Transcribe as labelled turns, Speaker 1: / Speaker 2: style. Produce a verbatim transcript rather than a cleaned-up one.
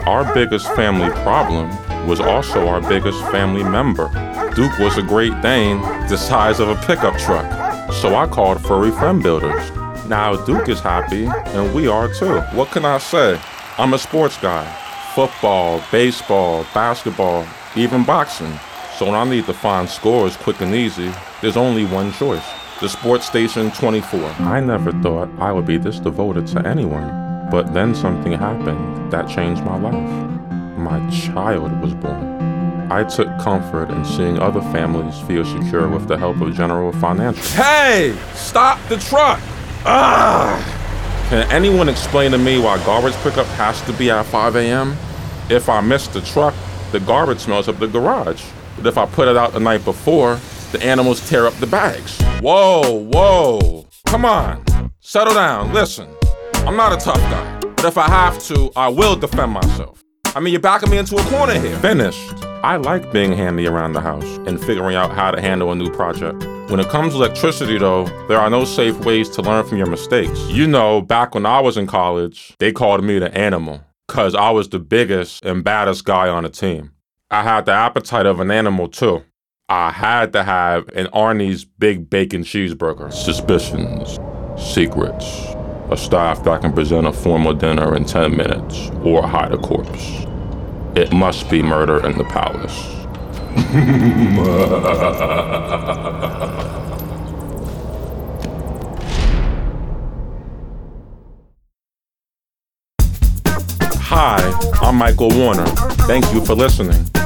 Speaker 1: Our biggest family problem was also our biggest family member. Duke was a Great Dane the size of a pickup truck, so I called Furry Friend Builders. Now Duke is happy, and we are too. What can I say? I'm a sports guy. Football, baseball, basketball, even boxing. So when I need to find scores quick and easy, there's only one choice. The Sports Station twenty-four. I never thought I would be this devoted to anyone, but then something happened that changed my life. My child was born. I took comfort in seeing other families feel secure with the help of General Financial. Hey! Stop the truck! Ah! Can anyone explain to me why garbage pickup has to be at five a.m.? If I miss the truck, the garbage smells up the garage. But if I put it out the night before, the animals tear up the bags. Whoa, whoa. Come on. Settle down. Listen. I'm not a tough guy. But if I have to, I will defend myself. I mean, you're backing me into a corner here. Finished. I like being handy around the house and figuring out how to handle a new project. When it comes to electricity, though, there are no safe ways to learn from your mistakes. You know, back when I was in college, they called me the animal, because I was the biggest and baddest guy on the team. I had the appetite of an animal, too. I had to have an Arnie's Big Bacon Cheeseburger. Suspicions, secrets, a staff that can present a formal dinner in ten minutes or hide a corpse. It must be Murder in the Palace. Hi, I'm Michael Warner. Thank you for listening.